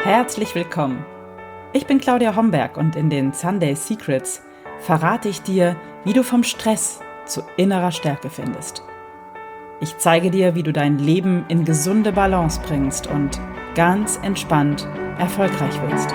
Herzlich willkommen. Ich bin Claudia Homberg und in den Sunday Secrets verrate ich dir, wie du vom Stress zu innerer Stärke findest. Ich zeige dir, wie du dein Leben in gesunde Balance bringst und ganz entspannt erfolgreich wirst.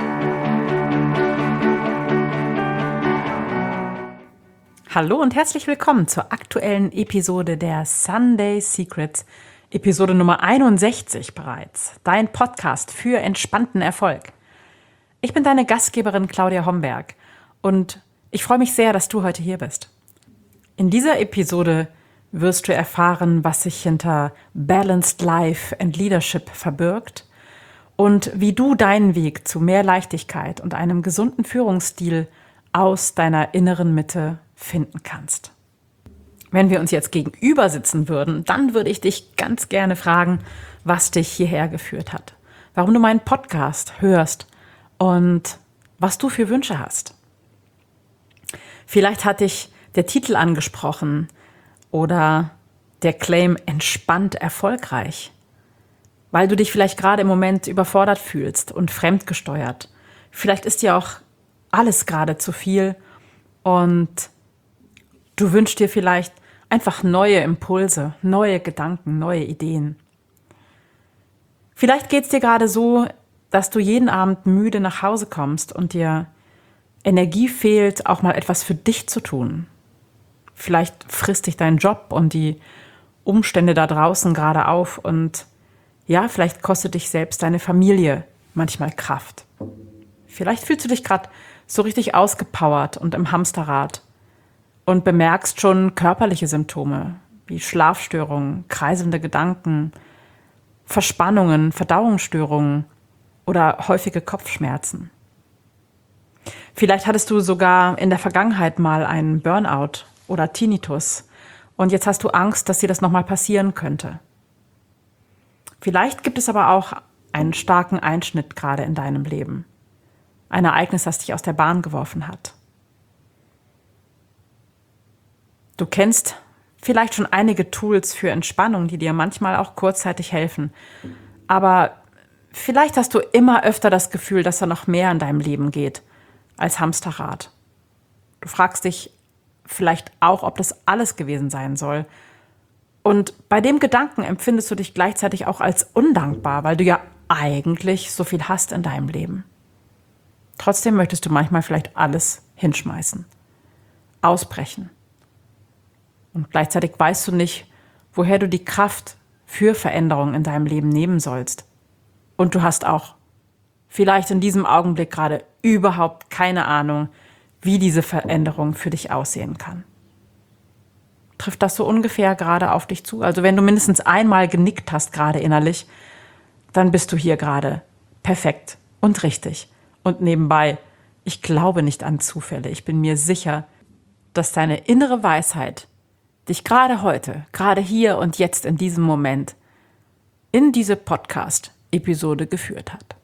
Hallo und herzlich willkommen zur aktuellen Episode der Sunday Secrets, Episode Nummer 61 bereits, dein Podcast für entspannten Erfolg. Ich bin deine Gastgeberin Claudia Homberg und ich freue mich sehr, dass du heute hier bist. In dieser Episode wirst du erfahren, was sich hinter Balanced Life and Leadership verbirgt und wie du deinen Weg zu mehr Leichtigkeit und einem gesunden Führungsstil aus deiner inneren Mitte finden kannst. Wenn wir uns jetzt gegenüber sitzen würden, dann würde ich dich ganz gerne fragen, was dich hierher geführt hat, warum du meinen Podcast hörst und was du für Wünsche hast. Vielleicht hat dich der Titel angesprochen oder der Claim entspannt erfolgreich, weil du dich vielleicht gerade im Moment überfordert fühlst und fremdgesteuert. Vielleicht ist dir auch alles gerade zu viel und du wünschst dir vielleicht einfach neue Impulse, neue Gedanken, neue Ideen. Vielleicht geht es dir gerade so, dass du jeden Abend müde nach Hause kommst und dir Energie fehlt, auch mal etwas für dich zu tun. Vielleicht frisst dich dein Job und die Umstände da draußen gerade auf und ja, vielleicht kostet dich selbst deine Familie manchmal Kraft. Vielleicht fühlst du dich gerade so richtig ausgepowert und im Hamsterrad und bemerkst schon körperliche Symptome wie Schlafstörungen, kreiselnde Gedanken, Verspannungen, Verdauungsstörungen oder häufige Kopfschmerzen. Vielleicht hattest du sogar in der Vergangenheit mal einen Burnout oder Tinnitus und jetzt hast du Angst, dass dir das nochmal passieren könnte. Vielleicht gibt es aber auch einen starken Einschnitt gerade in deinem Leben. Ein Ereignis, das dich aus der Bahn geworfen hat. Du kennst vielleicht schon einige Tools für Entspannung, die dir manchmal auch kurzzeitig helfen. Aber vielleicht hast du immer öfter das Gefühl, dass da noch mehr in deinem Leben geht als Hamsterrad. Du fragst dich vielleicht auch, ob das alles gewesen sein soll. Und bei dem Gedanken empfindest du dich gleichzeitig auch als undankbar, weil du ja eigentlich so viel hast in deinem Leben. Trotzdem möchtest du manchmal vielleicht alles hinschmeißen, ausbrechen. Und gleichzeitig weißt du nicht, woher du die Kraft für Veränderungen in deinem Leben nehmen sollst. Und du hast auch vielleicht in diesem Augenblick gerade überhaupt keine Ahnung, wie diese Veränderung für dich aussehen kann. Trifft das so ungefähr gerade auf dich zu? Also wenn du mindestens einmal genickt hast gerade innerlich, dann bist du hier gerade perfekt und richtig. Und nebenbei, ich glaube nicht an Zufälle. Ich bin mir sicher, dass deine innere Weisheit dich gerade heute, gerade hier und jetzt in diesem Moment in diese Podcast-Episode geführt hat.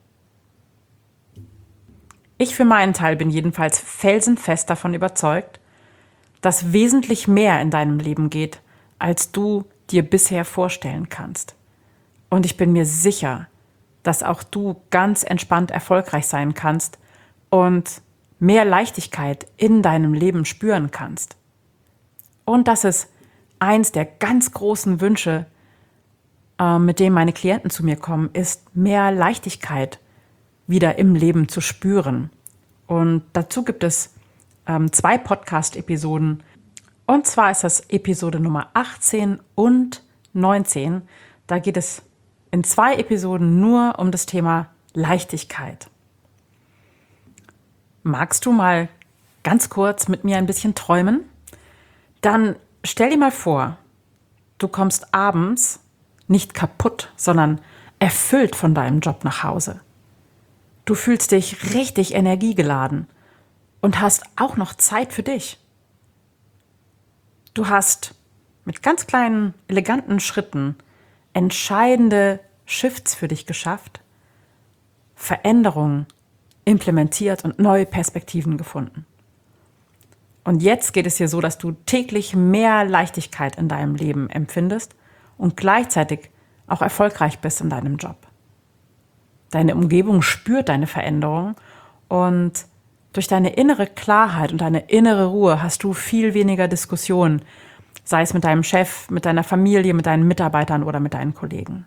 Ich für meinen Teil bin jedenfalls felsenfest davon überzeugt, dass wesentlich mehr in deinem Leben geht, als du dir bisher vorstellen kannst. Und ich bin mir sicher, dass auch du ganz entspannt erfolgreich sein kannst und mehr Leichtigkeit in deinem Leben spüren kannst. Und das ist eins der ganz großen Wünsche, mit dem meine Klienten zu mir kommen, ist mehr Leichtigkeit wieder im Leben zu spüren. Und dazu gibt es 2 Podcast-Episoden. Und zwar ist das Episode Nummer 18 und 19. Da geht es in 2 Episoden nur um das Thema Leichtigkeit. Magst du mal ganz kurz mit mir ein bisschen träumen? Dann stell dir mal vor, du kommst abends nicht kaputt, sondern erfüllt von deinem Job nach Hause. Du fühlst dich richtig energiegeladen und hast auch noch Zeit für dich. Du hast mit ganz kleinen, eleganten Schritten entscheidende Shifts für dich geschafft, Veränderungen implementiert und neue Perspektiven gefunden. Und jetzt geht es dir so, dass du täglich mehr Leichtigkeit in deinem Leben empfindest und gleichzeitig auch erfolgreich bist in deinem Job. Deine Umgebung spürt deine Veränderung und durch deine innere Klarheit und deine innere Ruhe hast du viel weniger Diskussionen, sei es mit deinem Chef, mit deiner Familie, mit deinen Mitarbeitern oder mit deinen Kollegen.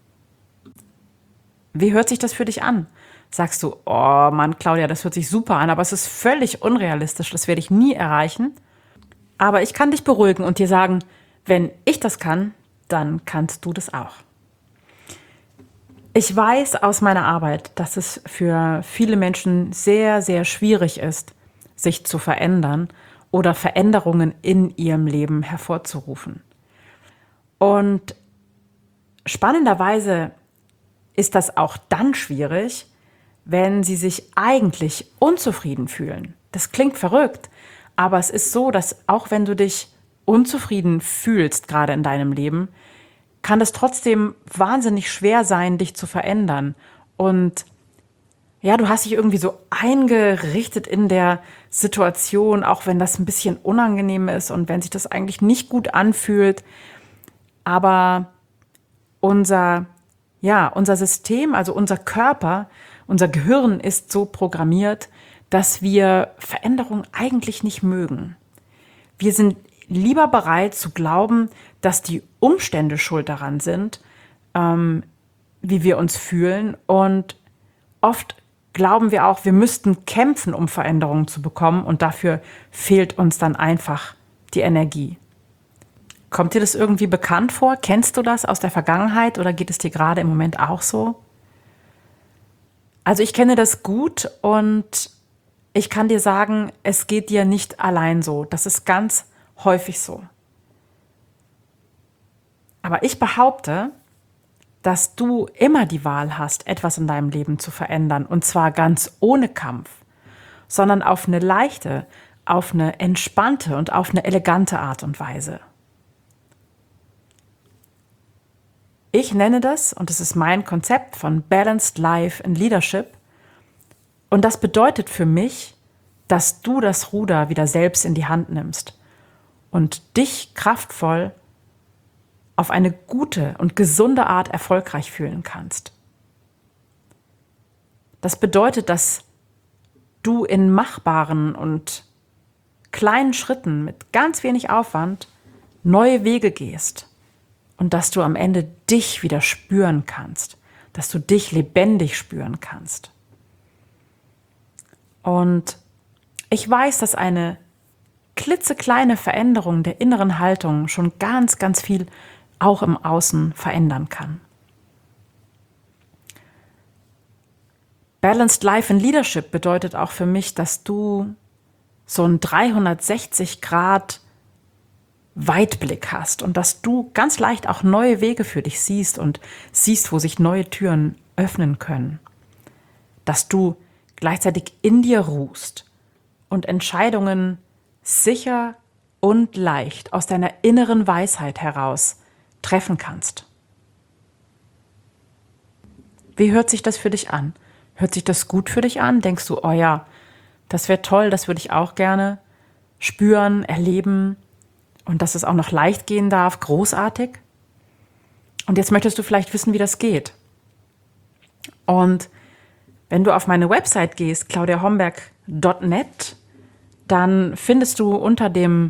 Wie hört sich das für dich an? Sagst du, oh Mann, Claudia, das hört sich super an, aber es ist völlig unrealistisch, das werde ich nie erreichen. Aber ich kann dich beruhigen und dir sagen, wenn ich das kann, dann kannst du das auch. Ich weiß aus meiner Arbeit, dass es für viele Menschen sehr, sehr schwierig ist, sich zu verändern oder Veränderungen in ihrem Leben hervorzurufen. Und spannenderweise ist das auch dann schwierig, wenn sie sich eigentlich unzufrieden fühlen. Das klingt verrückt, aber es ist so, dass auch wenn du dich unzufrieden fühlst, gerade in deinem Leben, kann es trotzdem wahnsinnig schwer sein, dich zu verändern. Und ja, du hast dich irgendwie so eingerichtet in der Situation, auch wenn das ein bisschen unangenehm ist und wenn sich das eigentlich nicht gut anfühlt. Aber unser System, also unser Körper, unser Gehirn ist so programmiert, dass wir Veränderung eigentlich nicht mögen. Wir sind lieber bereit zu glauben, dass die Umstände schuld daran sind, wie wir uns fühlen. Und oft glauben wir auch, wir müssten kämpfen, um Veränderungen zu bekommen. Und dafür fehlt uns dann einfach die Energie. Kommt dir das irgendwie bekannt vor? Kennst du das aus der Vergangenheit oder geht es dir gerade im Moment auch so? Also ich kenne das gut und ich kann dir sagen, es geht dir nicht allein so. Das ist ganz häufig so. Aber ich behaupte, dass du immer die Wahl hast, etwas in deinem Leben zu verändern. Und zwar ganz ohne Kampf, sondern auf eine leichte, auf eine entspannte und auf eine elegante Art und Weise. Ich nenne das, und das ist mein Konzept von Balanced Life in Leadership. Und das bedeutet für mich, dass du das Ruder wieder selbst in die Hand nimmst und dich kraftvoll auf eine gute und gesunde Art erfolgreich fühlen kannst. Das bedeutet, dass du in machbaren und kleinen Schritten mit ganz wenig Aufwand neue Wege gehst und dass du am Ende dich wieder spüren kannst, dass du dich lebendig spüren kannst. Und ich weiß, dass eine klitzekleine Veränderung der inneren Haltung schon ganz, ganz viel auch im Außen verändern kann. Balanced Life in Leadership bedeutet auch für mich, dass du so einen 360-Grad Weitblick hast und dass du ganz leicht auch neue Wege für dich siehst und siehst, wo sich neue Türen öffnen können. Dass du gleichzeitig in dir ruhst und Entscheidungen sicher und leicht aus deiner inneren Weisheit heraus treffen kannst. Wie hört sich das für dich an? Hört sich das gut für dich an? Denkst du, oh ja, das wäre toll, das würde ich auch gerne spüren, erleben und dass es auch noch leicht gehen darf, großartig? Und jetzt möchtest du vielleicht wissen, wie das geht. Und wenn du auf meine Website gehst, claudiahomberg.net, dann findest du unter dem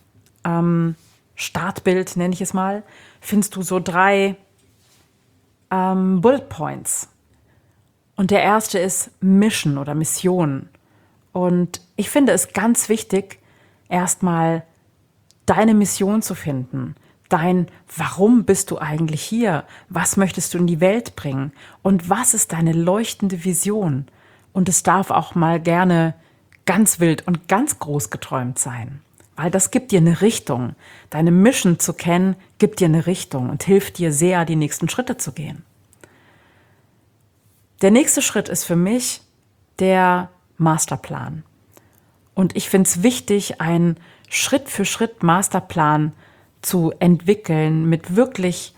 Startbild, nenne ich es mal, findest du so 3 Bullet Points. Und der erste ist Mission oder Mission. Und ich finde es ganz wichtig, erstmal deine Mission zu finden. Warum bist du eigentlich hier? Was möchtest du in die Welt bringen? Und was ist deine leuchtende Vision? Und es darf auch mal gerne ganz wild und ganz groß geträumt sein. Weil das gibt dir eine Richtung. Deine Mission zu kennen, gibt dir eine Richtung und hilft dir sehr, die nächsten Schritte zu gehen. Der nächste Schritt ist für mich der Masterplan. Und ich finde es wichtig, einen Schritt-für-Schritt Masterplan zu entwickeln mit wirklich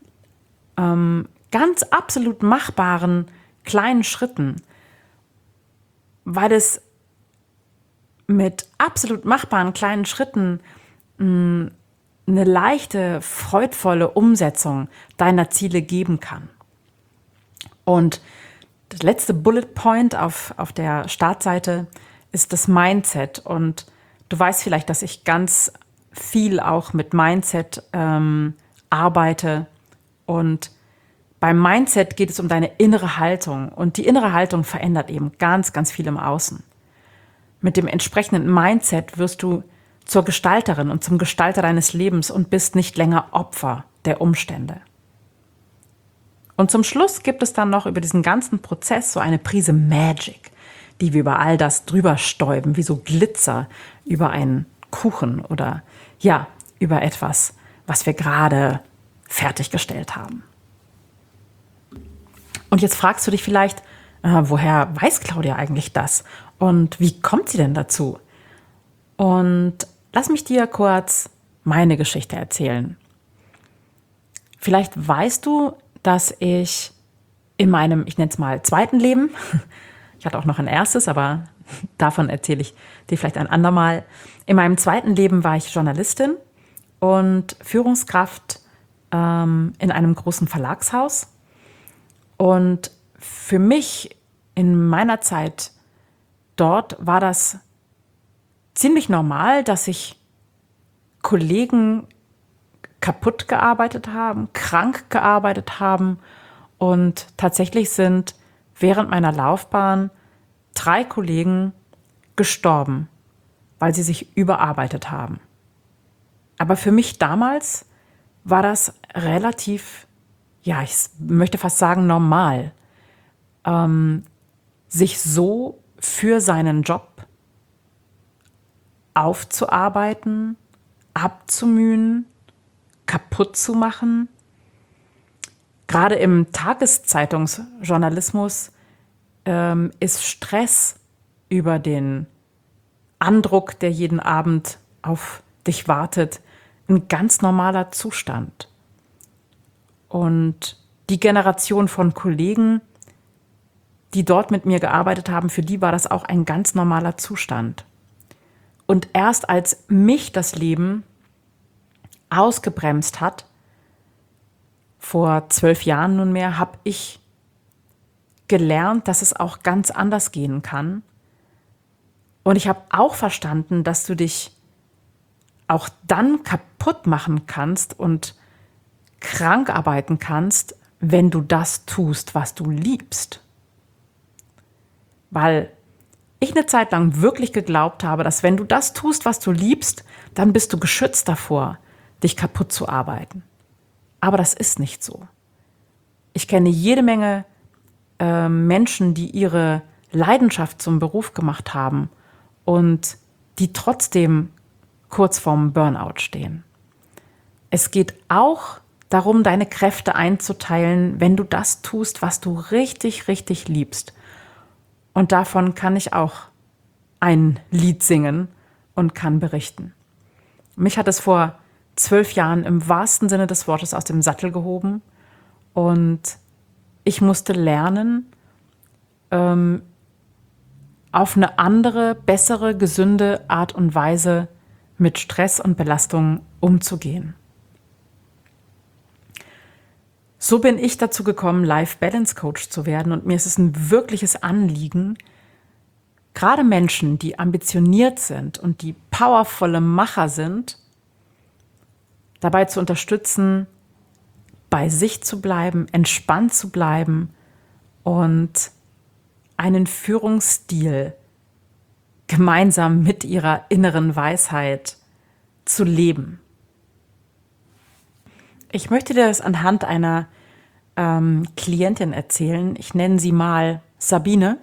ganz absolut machbaren kleinen Schritten, weil es mit absolut machbaren kleinen Schritten eine leichte, freudvolle Umsetzung deiner Ziele geben kann. Und das letzte Bullet Point auf der Startseite ist das Mindset. Und du weißt vielleicht, dass ich ganz viel auch mit Mindset arbeite. Und beim Mindset geht es um deine innere Haltung. Und die innere Haltung verändert eben ganz, ganz viel im Außen. Mit dem entsprechenden Mindset wirst du zur Gestalterin und zum Gestalter deines Lebens und bist nicht länger Opfer der Umstände. Und zum Schluss gibt es dann noch über diesen ganzen Prozess so eine Prise Magic, die wir über all das drüber stäuben, wie so Glitzer über einen Kuchen oder ja, über etwas, was wir gerade fertiggestellt haben. Und jetzt fragst du dich vielleicht, woher weiß Claudia eigentlich das? Und wie kommt sie denn dazu? Und lass mich dir kurz meine Geschichte erzählen. Vielleicht weißt du, dass ich in meinem, ich nenne es mal, zweiten Leben, ich hatte auch noch ein erstes, aber davon erzähle ich dir vielleicht ein andermal. In meinem zweiten Leben war ich Journalistin und Führungskraft in einem großen Verlagshaus. Und für mich in meiner Zeit dort war das ziemlich normal, dass sich Kollegen kaputt gearbeitet haben, krank gearbeitet haben. Und tatsächlich sind während meiner Laufbahn 3 Kollegen gestorben, weil sie sich überarbeitet haben. Aber für mich damals war das relativ, ja, ich möchte fast sagen, normal, sich so für seinen Job aufzuarbeiten, abzumühen, kaputt zu machen. Gerade im Tageszeitungsjournalismus ist Stress über den Andruck, der jeden Abend auf dich wartet, ein ganz normaler Zustand. Und die Generation von Kollegen, die dort mit mir gearbeitet haben, für die war das auch ein ganz normaler Zustand. Und erst als mich das Leben ausgebremst hat, vor 12 Jahren nunmehr, habe ich gelernt, dass es auch ganz anders gehen kann. Und ich habe auch verstanden, dass du dich auch dann kaputt machen kannst und krank arbeiten kannst, wenn du das tust, was du liebst. Weil ich eine Zeit lang wirklich geglaubt habe, dass wenn du das tust, was du liebst, dann bist du geschützt davor, dich kaputt zu arbeiten. Aber das ist nicht so. Ich kenne jede Menge Menschen, die ihre Leidenschaft zum Beruf gemacht haben und die trotzdem kurz vorm Burnout stehen. Es geht auch darum, deine Kräfte einzuteilen, wenn du das tust, was du richtig, richtig liebst. Und davon kann ich auch ein Lied singen und kann berichten. Mich hat es vor 12 Jahren im wahrsten Sinne des Wortes aus dem Sattel gehoben und ich musste lernen, auf eine andere, bessere, gesunde Art und Weise mit Stress und Belastung umzugehen. So bin ich dazu gekommen, Life Balance Coach zu werden und mir ist es ein wirkliches Anliegen, gerade Menschen, die ambitioniert sind und die powervolle Macher sind, dabei zu unterstützen, bei sich zu bleiben, entspannt zu bleiben und einen Führungsstil gemeinsam mit ihrer inneren Weisheit zu leben. Ich möchte dir das anhand einer Klientin erzählen. Ich nenne sie mal Sabine,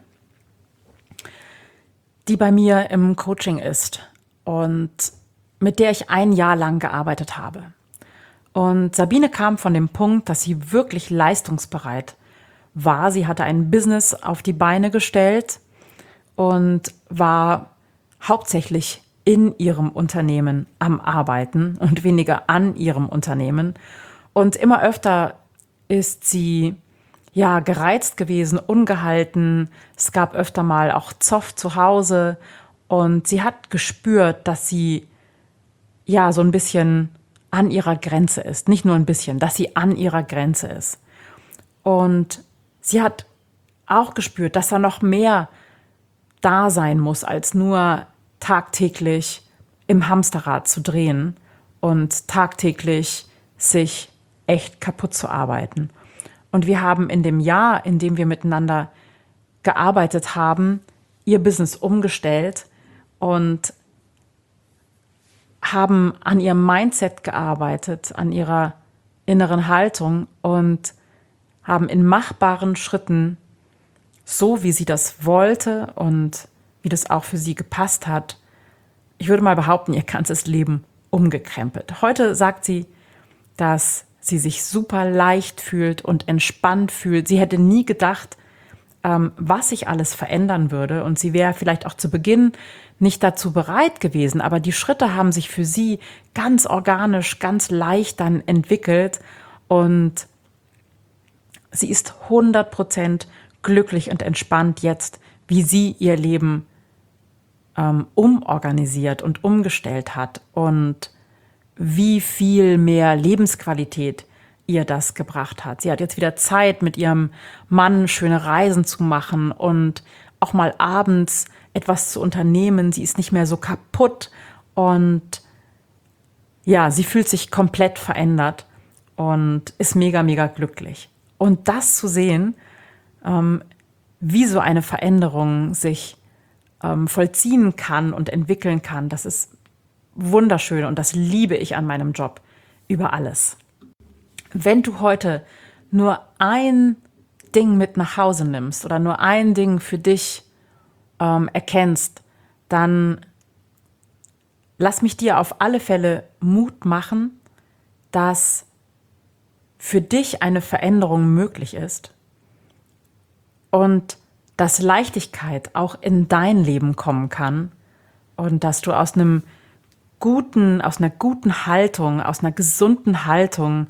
die bei mir im Coaching ist und mit der ich 1 Jahr lang gearbeitet habe. Und Sabine kam von dem Punkt, dass sie wirklich leistungsbereit war. Sie hatte ein Business auf die Beine gestellt und war hauptsächlich in ihrem Unternehmen am Arbeiten und weniger an ihrem Unternehmen. Und immer öfter ist sie gereizt gewesen, ungehalten. Es gab öfter mal auch Zoff zu Hause. Und sie hat gespürt, dass sie so ein bisschen an ihrer Grenze ist. Nicht nur ein bisschen, dass sie an ihrer Grenze ist. Und sie hat auch gespürt, dass da noch mehr da sein muss, als nur tagtäglich im Hamsterrad zu drehen und tagtäglich sich echt kaputt zu arbeiten. Und wir haben in dem Jahr, in dem wir miteinander gearbeitet haben, ihr Business umgestellt und haben an ihrem Mindset gearbeitet, an ihrer inneren Haltung und haben in machbaren Schritten, so wie sie das wollte und wie das auch für sie gepasst hat, ich würde mal behaupten, ihr ganzes Leben umgekrempelt. Heute sagt sie, dass sie sich super leicht fühlt und entspannt fühlt. Sie hätte nie gedacht, was sich alles verändern würde. Und sie wäre vielleicht auch zu Beginn nicht dazu bereit gewesen. Aber die Schritte haben sich für sie ganz organisch, ganz leicht dann entwickelt. Und sie ist 100% glücklich und entspannt jetzt, wie sie ihr Leben umorganisiert und umgestellt hat und wie viel mehr Lebensqualität ihr das gebracht hat. Sie hat jetzt wieder Zeit, mit ihrem Mann schöne Reisen zu machen und auch mal abends etwas zu unternehmen. Sie ist nicht mehr so kaputt und ja, sie fühlt sich komplett verändert und ist mega, mega glücklich. Und das zu sehen, wie so eine Veränderung sich vollziehen kann und entwickeln kann, das ist wunderschön und das liebe ich an meinem Job über alles. Wenn du heute nur ein Ding mit nach Hause nimmst oder nur ein Ding für dich erkennst, dann lass mich dir auf alle Fälle Mut machen, dass für dich eine Veränderung möglich ist und dass Leichtigkeit auch in dein Leben kommen kann und dass du aus einer guten Haltung, aus einer gesunden Haltung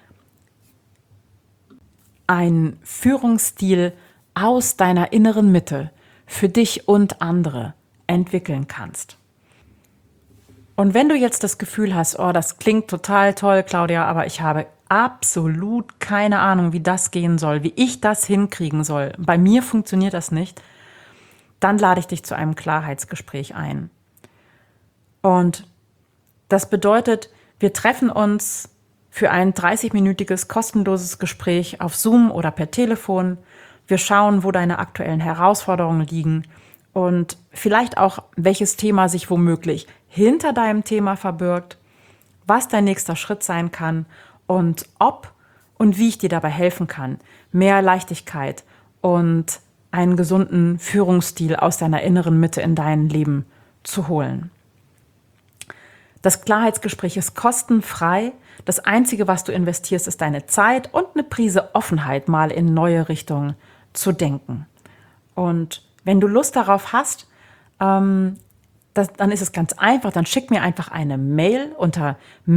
einen Führungsstil aus deiner inneren Mitte für dich und andere entwickeln kannst. Und wenn du jetzt das Gefühl hast, oh, das klingt total toll, Claudia, aber ich habe absolut keine Ahnung, wie das gehen soll, wie ich das hinkriegen soll, bei mir funktioniert das nicht, dann lade ich dich zu einem Klarheitsgespräch ein. Und das bedeutet, wir treffen uns für ein 30-minütiges kostenloses Gespräch auf Zoom oder per Telefon. Wir schauen, wo deine aktuellen Herausforderungen liegen und vielleicht auch, welches Thema sich womöglich hinter deinem Thema verbirgt, was dein nächster Schritt sein kann und ob und wie ich dir dabei helfen kann, mehr Leichtigkeit und einen gesunden Führungsstil aus deiner inneren Mitte in dein Leben zu holen. Das Klarheitsgespräch ist kostenfrei. Das Einzige, was du investierst, ist deine Zeit und eine Prise Offenheit, mal in neue Richtungen zu denken. Und wenn du Lust darauf hast, dann ist es ganz einfach. Dann schick mir einfach eine Mail unter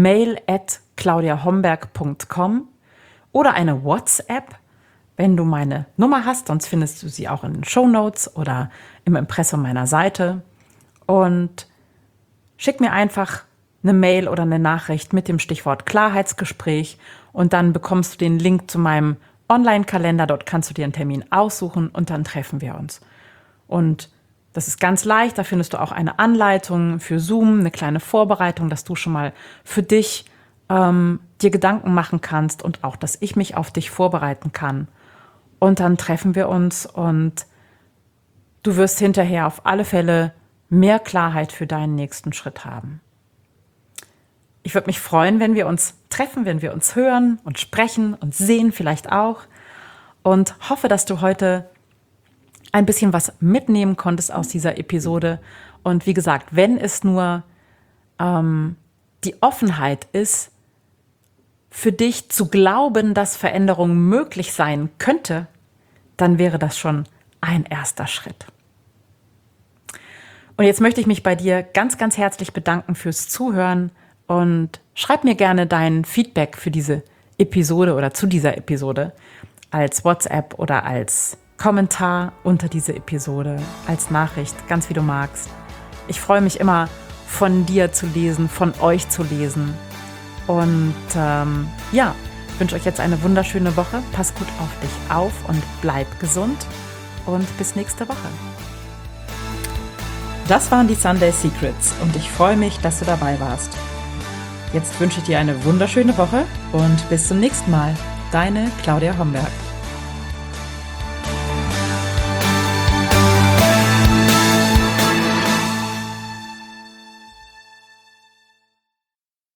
mail@claudiahomberg.com oder eine WhatsApp, wenn du meine Nummer hast. Sonst findest du sie auch in den Shownotes oder im Impressum meiner Seite. Und schick mir einfach eine Mail oder eine Nachricht mit dem Stichwort Klarheitsgespräch und dann bekommst du den Link zu meinem Online-Kalender. Dort kannst du dir einen Termin aussuchen und dann treffen wir uns. Und das ist ganz leicht, da findest du auch eine Anleitung für Zoom, eine kleine Vorbereitung, dass du schon mal für dich dir Gedanken machen kannst und auch, dass ich mich auf dich vorbereiten kann. Und dann treffen wir uns und du wirst hinterher auf alle Fälle mehr Klarheit für deinen nächsten Schritt haben. Ich würde mich freuen, wenn wir uns treffen, wenn wir uns hören und sprechen und sehen vielleicht auch und hoffe, dass du heute ein bisschen was mitnehmen konntest aus dieser Episode. Und wie gesagt, wenn es nur die Offenheit ist, für dich zu glauben, dass Veränderung möglich sein könnte, dann wäre das schon ein erster Schritt. Und jetzt möchte ich mich bei dir ganz, ganz herzlich bedanken fürs Zuhören und schreib mir gerne dein Feedback für diese Episode oder zu dieser Episode als WhatsApp oder als Kommentar unter diese Episode, als Nachricht, ganz wie du magst. Ich freue mich immer, von dir zu lesen, von euch zu lesen. Und ich wünsche euch jetzt eine wunderschöne Woche. Pass gut auf dich auf und bleib gesund. und bis nächste Woche. Das waren die Sunday Secrets und ich freue mich, dass du dabei warst. Jetzt wünsche ich dir eine wunderschöne Woche und bis zum nächsten Mal. Deine Claudia Homberg.